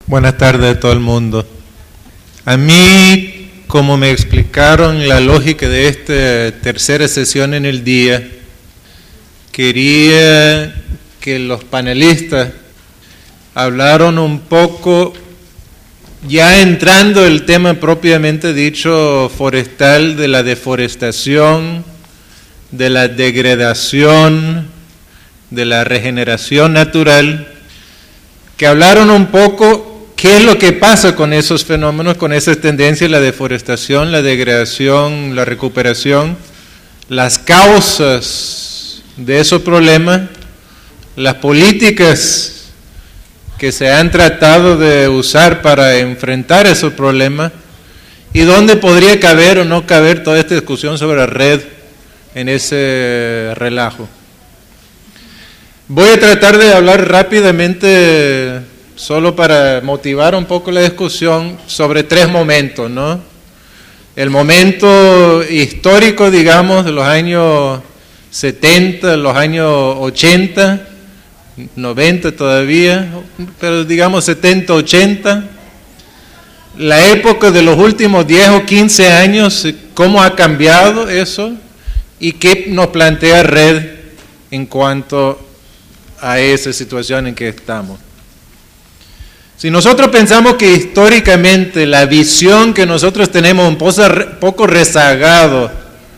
Buenas tardes a todo el mundo. A mí, como me explicaron la lógica de esta tercera sesión en el día, quería que los panelistas hablaron un poco, ya entrando el tema propiamente dicho forestal, de la deforestación, de la degradación, de la regeneración natural, que hablaron un poco qué es lo que pasa con esos fenómenos, con esas tendencias, la deforestación, la degradación, la recuperación, las causas de esos problemas, las políticas que se han tratado de usar para enfrentar esos problemas y dónde podría caber o no caber toda esta discusión sobre la red en ese relajo. Voy a tratar de hablar rápidamente, solo para motivar un poco la discusión, sobre tres momentos, ¿no? El momento histórico, digamos, de los años 70, los años 80, 90 todavía, pero digamos 70, 80, la época de los últimos 10 o 15 años, cómo ha cambiado eso y qué nos plantea Red en cuanto a esa situación en que estamos. Si nosotros pensamos que históricamente la visión que nosotros tenemos un poco rezagado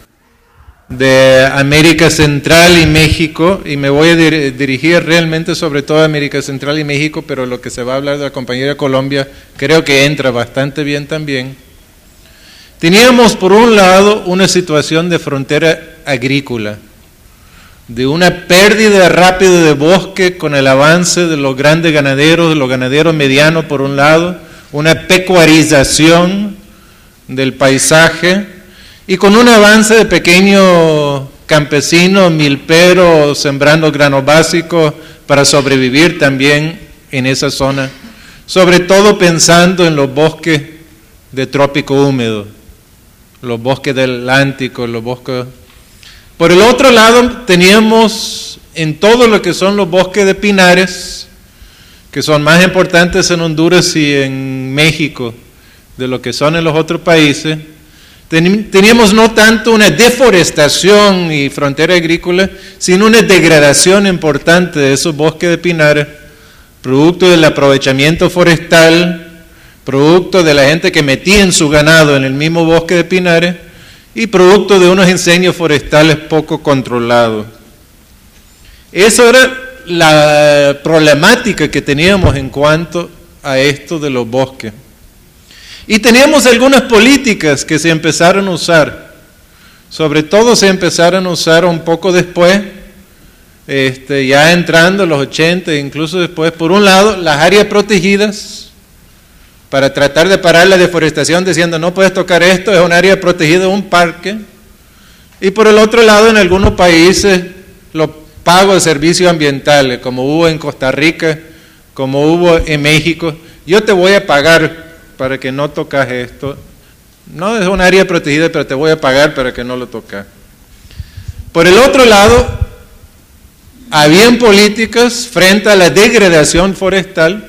de América Central y México, y me voy a dirigir realmente sobre todo a América Central y México, pero lo que se va a hablar de la compañera Colombia creo que entra bastante bien también. Teníamos por un lado una situación de frontera agrícola, de una pérdida rápida de bosque con el avance de los grandes ganaderos, de los ganaderos medianos por un lado, una pecuarización del paisaje y con un avance de pequeños campesinos, milperos, sembrando granos básicos para sobrevivir también en esa zona, sobre todo pensando en los bosques de trópico húmedo, los bosques del Atlántico, los bosques. Por el otro lado, teníamos en todo lo que son los bosques de pinares, que son más importantes en Honduras y en México de lo que son en los otros países. Teníamos no tanto una deforestación y frontera agrícola, sino una degradación importante de esos bosques de pinares, producto del aprovechamiento forestal, producto de la gente que metía en su ganado en el mismo bosque de pinares, y producto de unos incendios forestales poco controlados. Eso era la problemática que teníamos en cuanto a esto de los bosques. Y teníamos algunas políticas que se empezaron a usar, sobre todo se empezaron a usar un poco después, ya entrando en los 80, incluso después. Por un lado, las áreas protegidas, para tratar de parar la deforestación, diciendo no puedes tocar esto, es un área protegida, un parque. Y por el otro lado, en algunos países, los pagos de servicios ambientales, como hubo en Costa Rica, como hubo en México, yo te voy a pagar para que no tocas esto. No es un área protegida, pero te voy a pagar para que no lo tocas. Por el otro lado, habían políticas frente a la degradación forestal,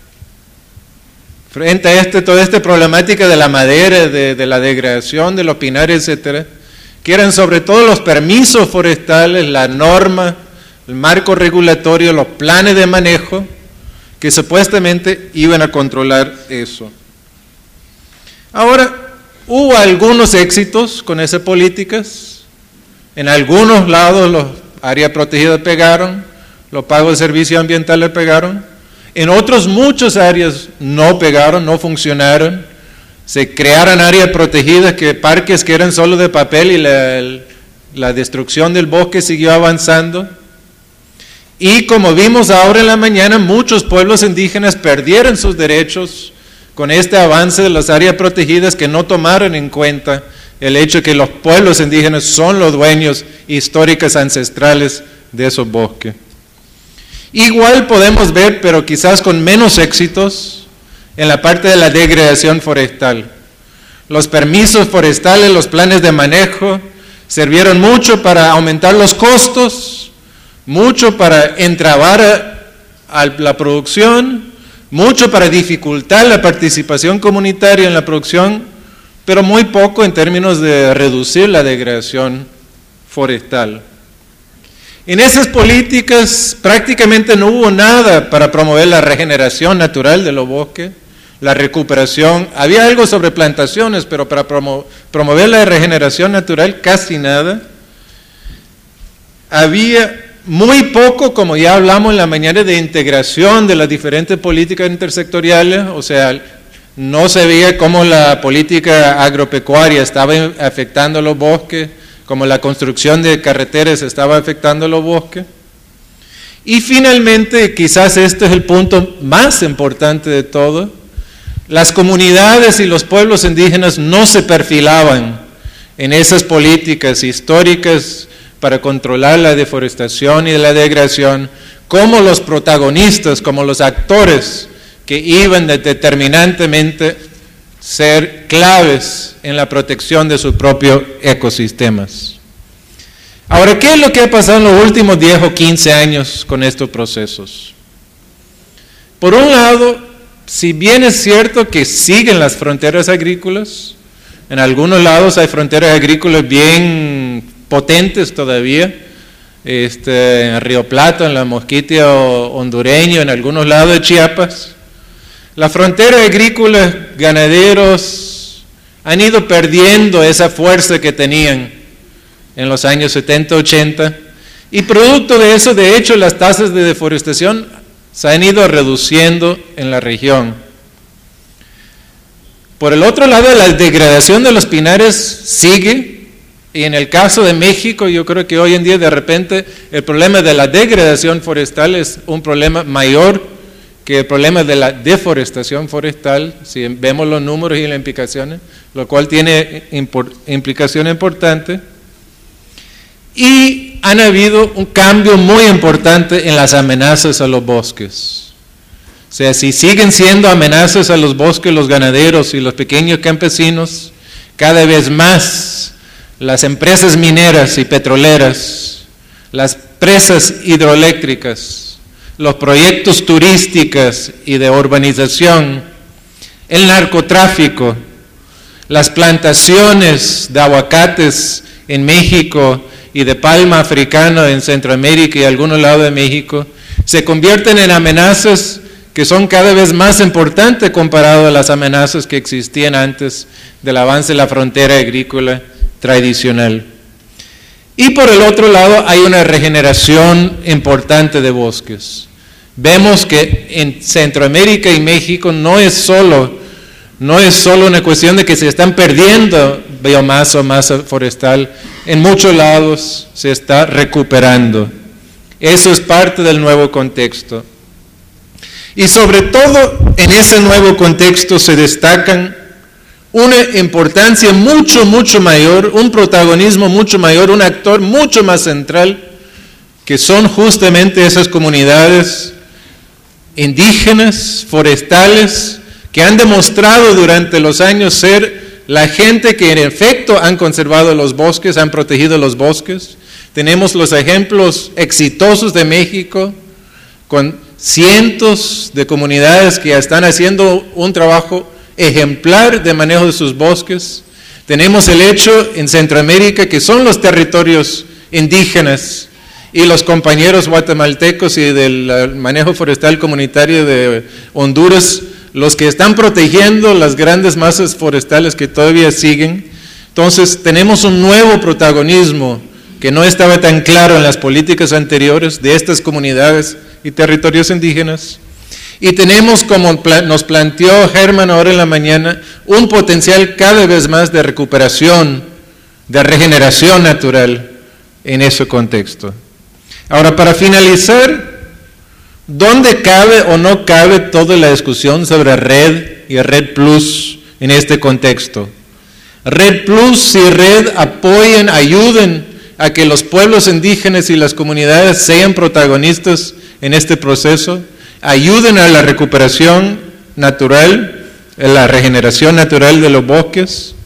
frente a toda esta problemática de la madera, de la degradación, de los pinares, etcétera, que eran sobre todo los permisos forestales, la norma, el marco regulatorio, los planes de manejo, que supuestamente iban a controlar eso. Ahora, hubo algunos éxitos con esas políticas. En algunos lados los áreas protegidas pegaron, los pagos de servicios ambientales pegaron. En otros muchas áreas no pegaron, no funcionaron. Se crearon áreas protegidas, parques que eran solo de papel, y la destrucción del bosque siguió avanzando. Y como vimos ahora en la mañana, muchos pueblos indígenas perdieron sus derechos con este avance de las áreas protegidas, que no tomaron en cuenta el hecho de que los pueblos indígenas son los dueños históricos ancestrales de esos bosques. Igual podemos ver, pero quizás con menos éxitos, en la parte de la degradación forestal. Los permisos forestales, los planes de manejo, sirvieron mucho para aumentar los costos, mucho para entrabar a la producción, mucho para dificultar la participación comunitaria en la producción, pero muy poco en términos de reducir la degradación forestal. En esas políticas prácticamente no hubo nada para promover la regeneración natural de los bosques, la recuperación. Había algo sobre plantaciones, pero para promover la regeneración natural casi nada. Había muy poco, como ya hablamos en la mañana, de integración de las diferentes políticas intersectoriales, o sea, no se veía cómo la política agropecuaria estaba afectando los bosques, como la construcción de carreteras estaba afectando los bosques. Y finalmente, quizás este es el punto más importante de todo, las comunidades y los pueblos indígenas no se perfilaban en esas políticas históricas para controlar la deforestación y la degradación como los protagonistas, como los actores que iban de determinantemente ser claves en la protección de sus propios ecosistemas. Ahora, ¿qué es lo que ha pasado en los últimos 10 o 15 años con estos procesos? Por un lado, si bien es cierto que siguen las fronteras agrícolas, en algunos lados hay fronteras agrícolas bien potentes todavía, en Río Plata, en la Mosquitia hondureño, en algunos lados de Chiapas. Las fronteras agrícolas, ganaderos, han ido perdiendo esa fuerza que tenían en los años 70, 80, y producto de eso, de hecho, las tasas de deforestación se han ido reduciendo en la región. Por el otro lado, la degradación de los pinares sigue, y en el caso de México, yo creo que hoy en día, de repente, el problema de la degradación forestal es un problema mayor que el problema de la deforestación forestal, si vemos los números y las implicaciones, lo cual tiene implicaciones importantes. Y han habido un cambio muy importante en las amenazas a los bosques. O sea, si siguen siendo amenazas a los bosques, los ganaderos y los pequeños campesinos, cada vez más las empresas mineras y petroleras, las presas hidroeléctricas, los proyectos turísticos y de urbanización, el narcotráfico, las plantaciones de aguacates en México y de palma africana en Centroamérica y algunos lados de México, se convierten en amenazas que son cada vez más importantes comparado a las amenazas que existían antes del avance de la frontera agrícola tradicional. Y por el otro lado hay una regeneración importante de bosques. Vemos que en Centroamérica y México no es solo una cuestión de que se están perdiendo biomasa o masa forestal, en muchos lados se está recuperando. Eso es parte del nuevo contexto. Y sobre todo en ese nuevo contexto se destacan una importancia mucho, mucho mayor, un protagonismo mucho mayor, un actor mucho más central, que son justamente esas comunidades indígenas, forestales, que han demostrado durante los años ser la gente que en efecto han conservado los bosques, han protegido los bosques. Tenemos los ejemplos exitosos de México, con cientos de comunidades que están haciendo un trabajo ejemplar de manejo de sus bosques. Tenemos el hecho en Centroamérica que son los territorios indígenas y los compañeros guatemaltecos y del manejo forestal comunitario de Honduras los que están protegiendo las grandes masas forestales que todavía siguen. Entonces tenemos un nuevo protagonismo que no estaba tan claro en las políticas anteriores de estas comunidades y territorios indígenas. Y tenemos, como nos planteó Germán ahora en la mañana, un potencial cada vez más de recuperación, de regeneración natural en ese contexto. Ahora, para finalizar, ¿dónde cabe o no cabe toda la discusión sobre Red y Red Plus en este contexto? Red Plus y Red apoyen, ayuden a que los pueblos indígenas y las comunidades sean protagonistas en este proceso, ayuden a la recuperación natural, a la regeneración natural de los bosques.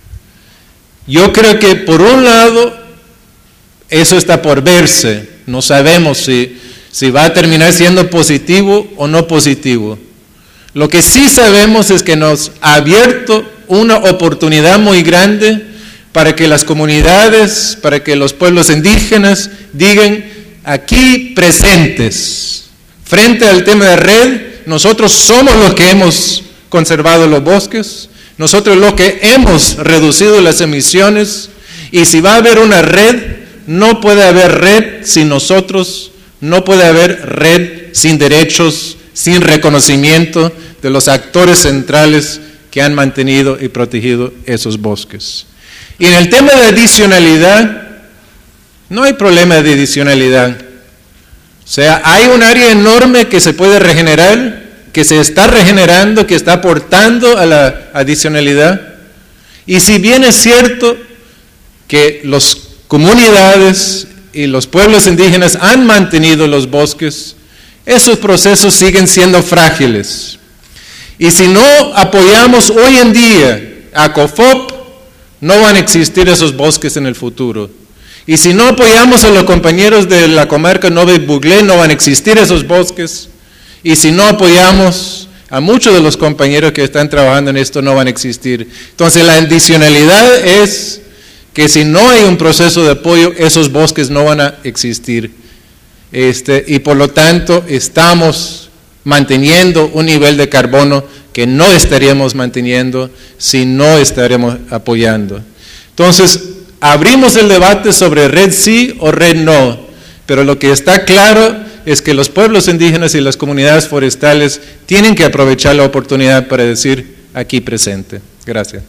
Yo creo que por un lado eso está por verse, no sabemos si va a terminar siendo positivo o no positivo. Lo que sí sabemos es que nos ha abierto una oportunidad muy grande para que las comunidades, para que los pueblos indígenas digan aquí presentes. Frente al tema de red, nosotros somos los que hemos conservado los bosques, nosotros los que hemos reducido las emisiones, y si va a haber una red, no puede haber red sin nosotros, no puede haber red sin derechos, sin reconocimiento de los actores centrales que han mantenido y protegido esos bosques. Y en el tema de adicionalidad, no hay problema de adicionalidad. O sea, hay un área enorme que se puede regenerar, que se está regenerando, que está aportando a la adicionalidad. Y si bien es cierto que las comunidades y los pueblos indígenas han mantenido los bosques, esos procesos siguen siendo frágiles. Y si no apoyamos hoy en día a COFOP, no van a existir esos bosques en el futuro. Y si no apoyamos a los compañeros de la comarca Nove-Buglé, no van a existir esos bosques. Y si no apoyamos a muchos de los compañeros que están trabajando en esto, no van a existir. Entonces la adicionalidad es que si no hay un proceso de apoyo, esos bosques no van a existir. Y por lo tanto estamos manteniendo un nivel de carbono que no estaríamos manteniendo si no estaríamos apoyando. Entonces, abrimos el debate sobre red sí o red no, pero lo que está claro es que los pueblos indígenas y las comunidades forestales tienen que aprovechar la oportunidad para decir aquí presente. Gracias.